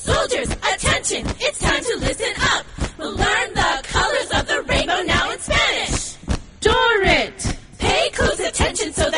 Soldiers, attention, it's time to listen up. We'll learn the colors of the rainbow now in Spanish. Dorrit! Pay close attention so